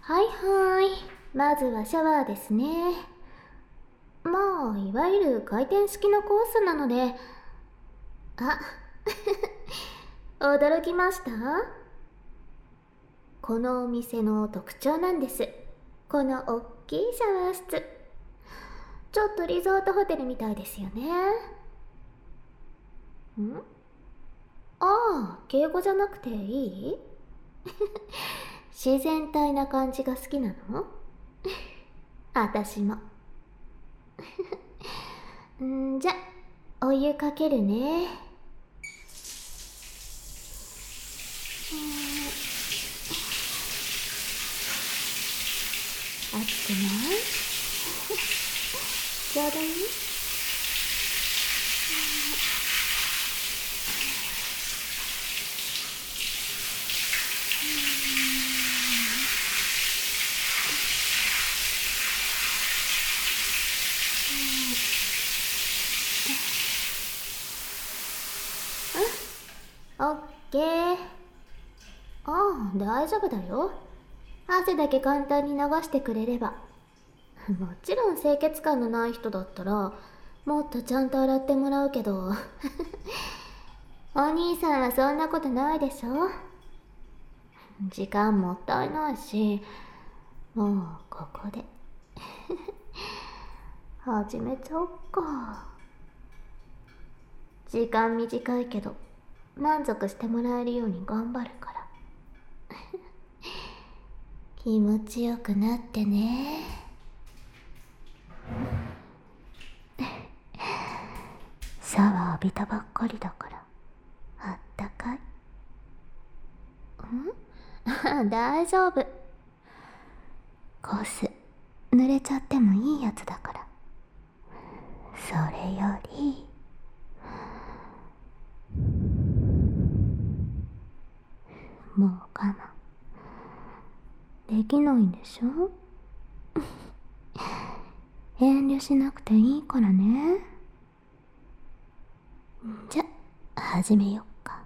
はいはい。まずはシャワーですね。まあ、いわゆる回転式のコースなので。あ、驚きました？このお店の特徴なんです。このおっきいシャワー室。ちょっとリゾートホテルみたいですよね。ああ、敬語じゃなくていい？自然体な感じが好きなの？私も。じゃ、お湯かけるね。熱くない？ちょうどいい？オッケー。ああ、大丈夫だよ。汗だけ簡単に流してくれれば。もちろん清潔感のない人だったらもっとちゃんと洗ってもらうけどお兄さんはそんなことないでしょ。時間もったいないし、もうここで始めちゃおっか。時間短いけど満足してもらえるように頑張るから気持ちよくなってね。シャワー浴びたばっかりだからあったかい。大丈夫。コース濡れちゃってもいいやつだから。それよりもう我慢できないんでしょ？遠慮しなくていいからね。じゃ、始めよっか。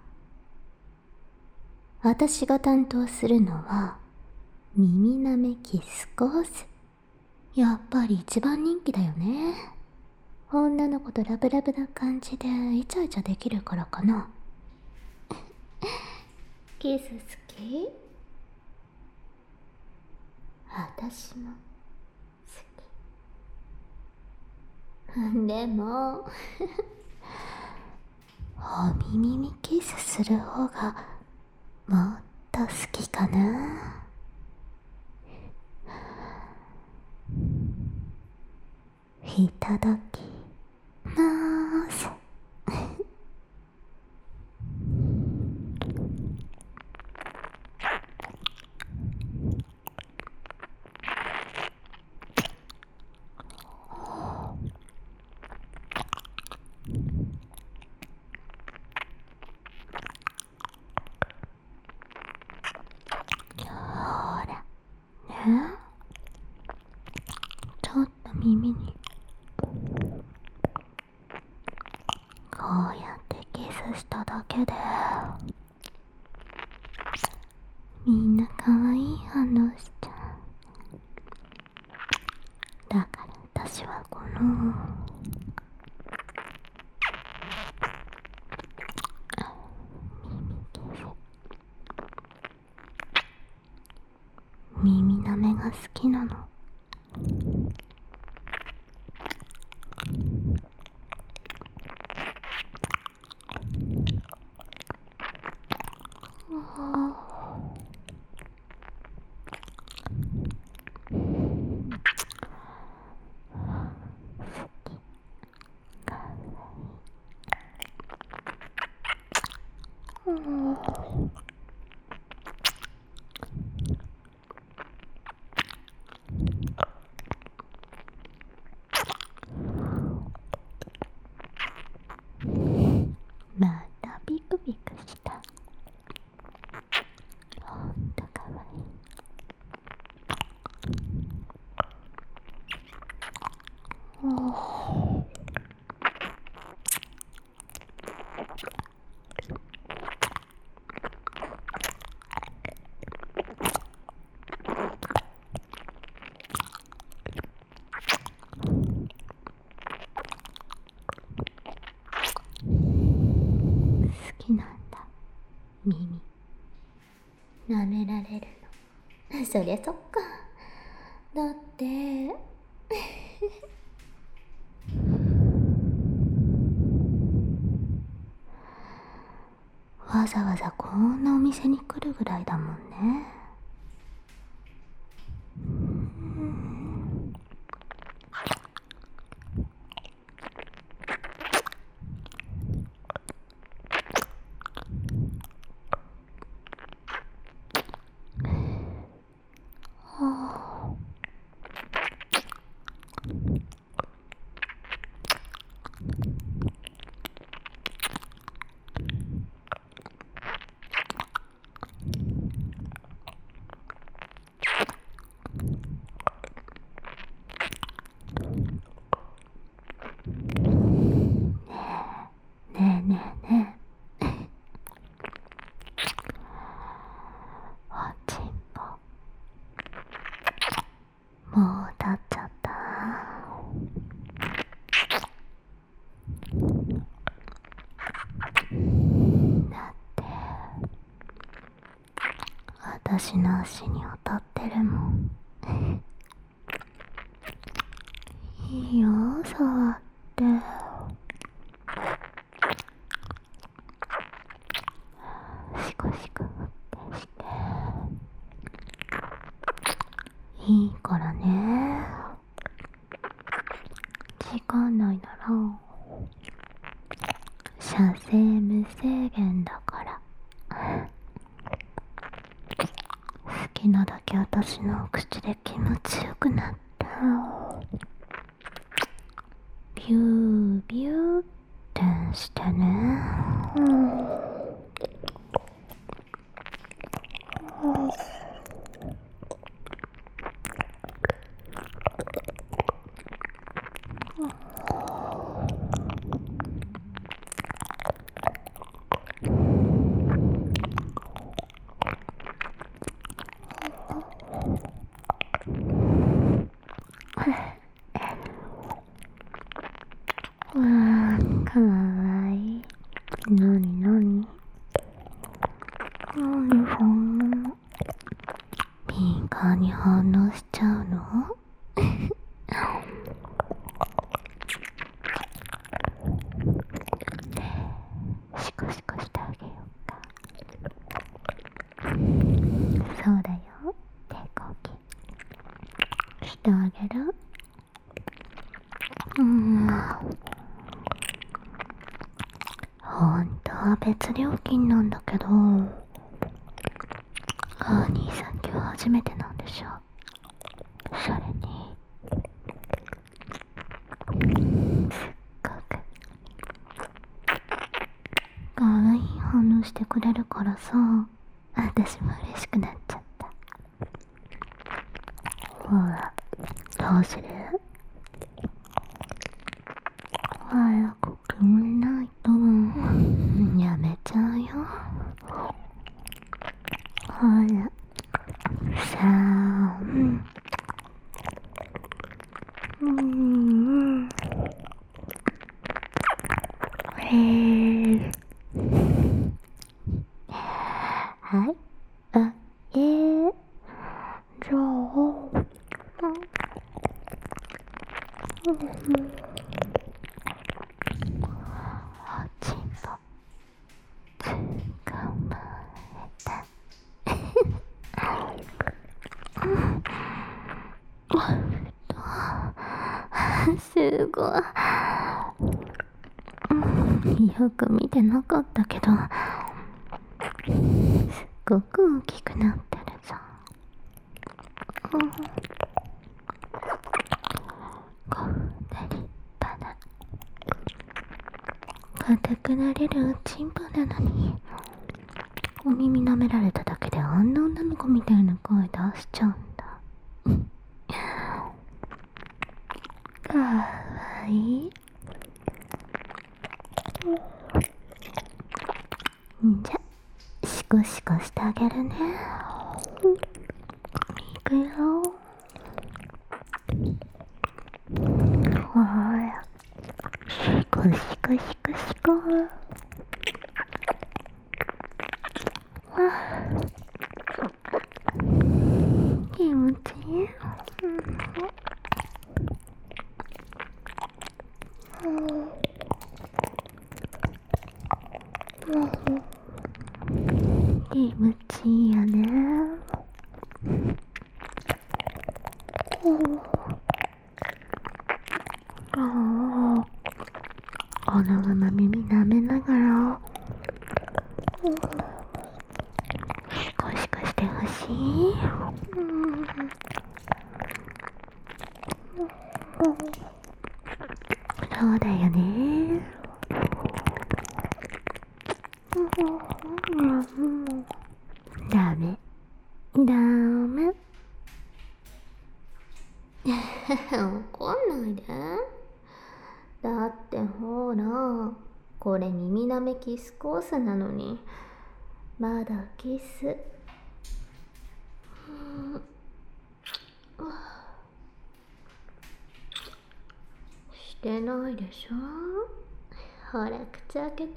私が担当するのは耳なめキスコース。やっぱり一番人気だよね。女の子とラブラブな感じでイチャイチャできるからかな。キス好き？私も好き。でもお耳にキスする方がもっと好きかな。いただきます。ほらね、ちょっと耳にこうやってキスしただけでみんな可愛い反応しちゃう。だから私はこの耳なめが好きなの。またピクピクした。ほんとかわいい。 きなんだ。耳舐められるの。そりゃそっか。だってわざわざこんなお店に来るぐらいだもんね。ねえねえねえおちんぽもう立っちゃった。だって私の足に当たってるもん。いいよ触って。シコシコってして。いいからね。時間ないなら射精無制限だから。好きなだけ私の口で気持ちよくなって。ビュービューってしてね。かわいい。なになになんでそんな敏感に反応しちゃうの？シコシコしてあげようか。そうだよ、手こきしてあげる。本当は別料金なんだけど、兄さん今日初めてなんでしょ。それにすっごく可愛い反応してくれるからさ、私も嬉しくなっちゃった。ほら、どうする？早く決めないとやめちゃうよ。ほらさあ、はい、じゃあおちんぽつかまえた。すごい。よく見てなかったけど、すっごく大きくなってるじゃん。こんな立派な硬くなれるおちんぽなのに、お耳舐められただけであんな女の子みたいな声出しちゃうんだ。かわいい。じゃ、シコシコしてあげるね。いくよ。ほら、シコシコシコシコ。 気持ちいいよね。このまま耳舐めながらシコシコしてほしい。そうだよね。ダメダメ。怒んないで。だってほら、これ耳なめキスコースなのにまだキスしてないでしょ。ほら口開けて。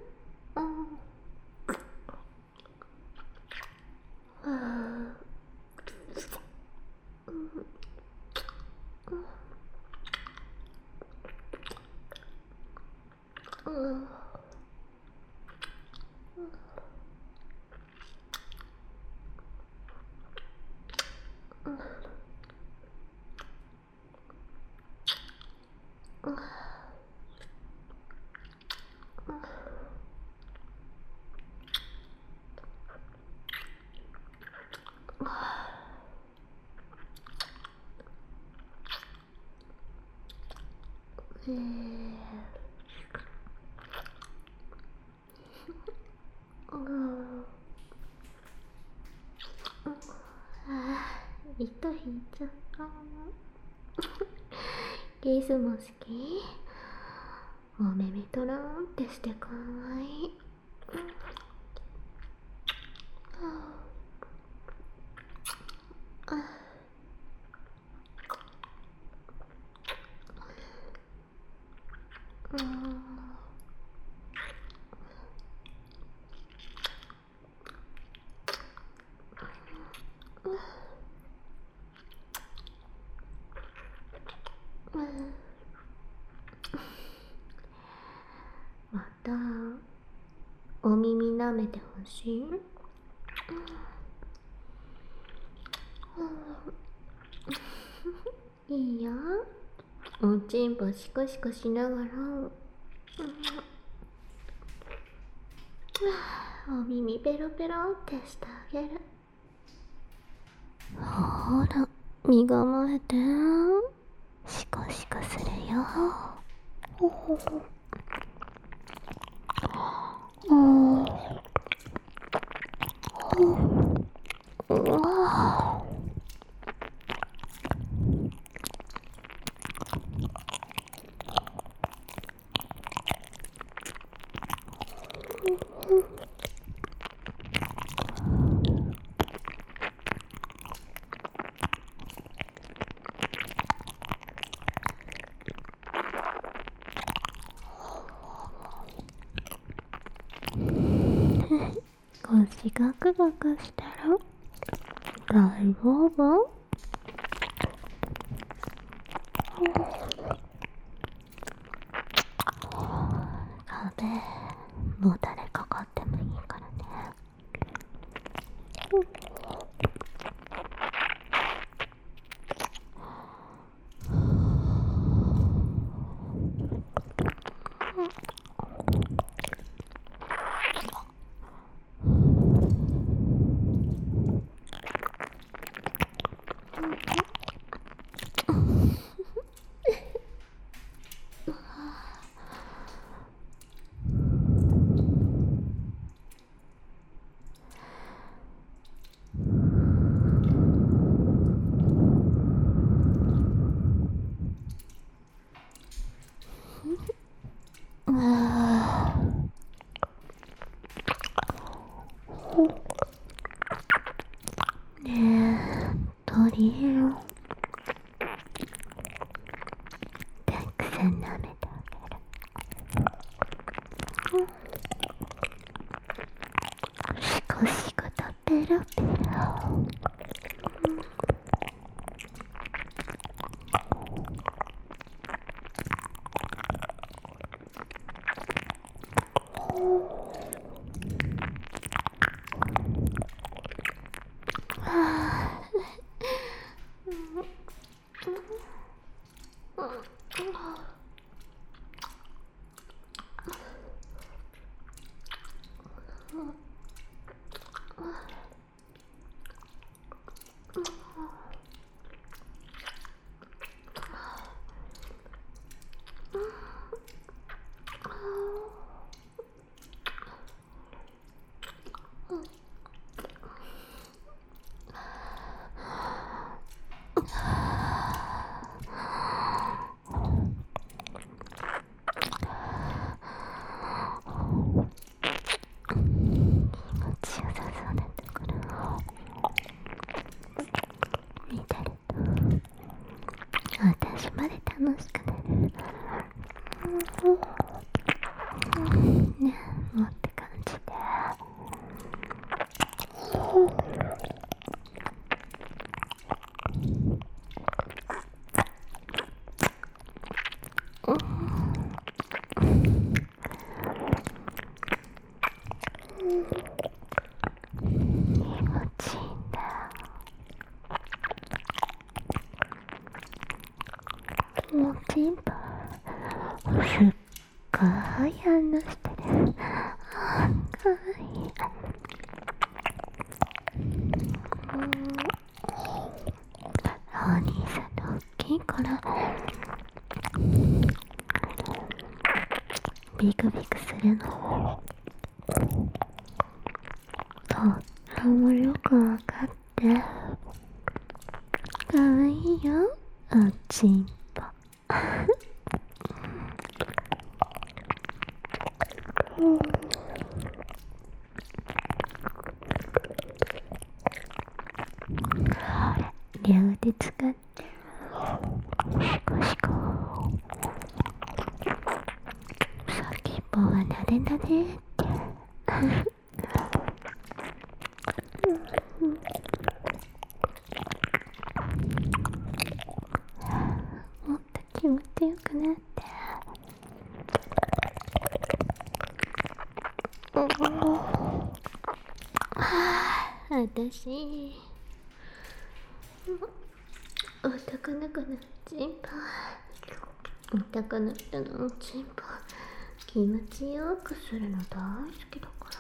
糸引いちゃった。キスも好き。お目目とろんってしてかわいい。またお耳舐めてほしい。いいよ。おちんぽシコシコしながらお耳ペロペロってしてあげる。ほら身構えて、シコシコするよ。腰ガクガクしたら大丈夫？壁もたれかかってもいいからね。ねえ、鳥よ。たくさん舐めてあげる。シコシコとペロペロ。 私まで楽しくなる。ね、もって感じで。気持ちいいんだ。もうチンポすっごい反応してる。かわいい。お兄さんの大きいからビクビクするのとってもよくわかってかわいいよ、おちんぽ。両手使ってシコシコ、先っぽはなでなでってもっと気持ちよくなって。私男の子のチンポ、男の人のチンポ気持ちよくするの大好きだから。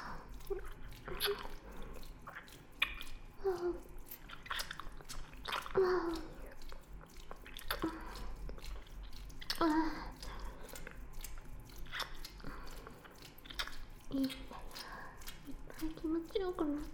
いっぱい気持ちよくなる。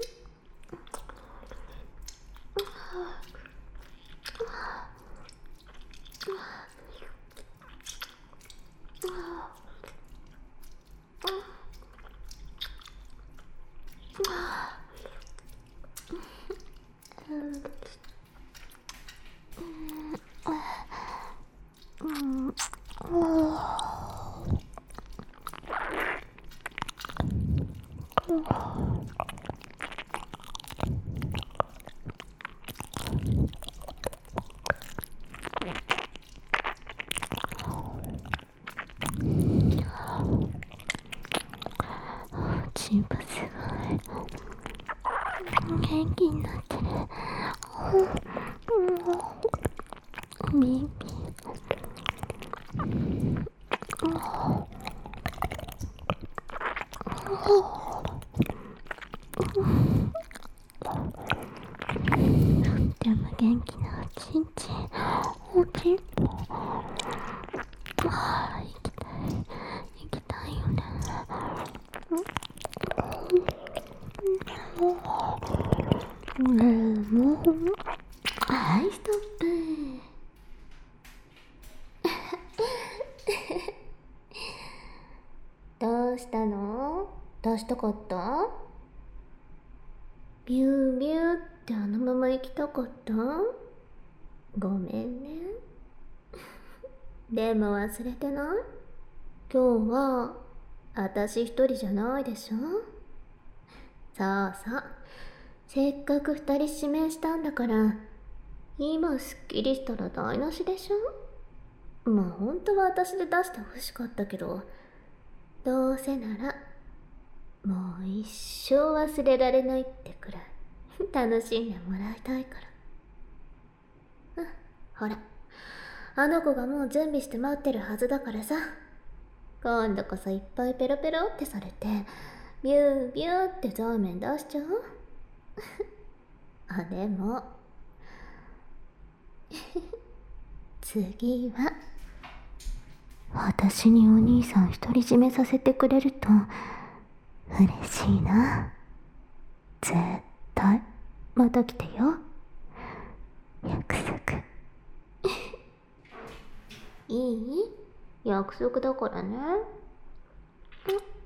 チンポすごい元気になってる。ビビでも元気なおちんちん、おちんぽ。行きたい、行きたいよね。もうはい、ストップ。どうしたの？出したかった？ビュービューってあのまま行きたかった？ごめんね。でも忘れてない？今日は私一人じゃないでしょ？さあさあ、せっかく2人指名したんだから、今すっきりしたら台無しでしょ？まあ本当は私で出してほしかったけど、どうせならもう一生忘れられないってくらい楽しんでもらいたいから。ほら、あの子がもう準備して待ってるはずだからさ、今度こそいっぱいペロペロってされてビュービューってザーメン出しちゃうあ、でも次は私にお兄さん独り占めさせてくれると嬉しいな。絶対また来てよ、約束。いい？約束だからね。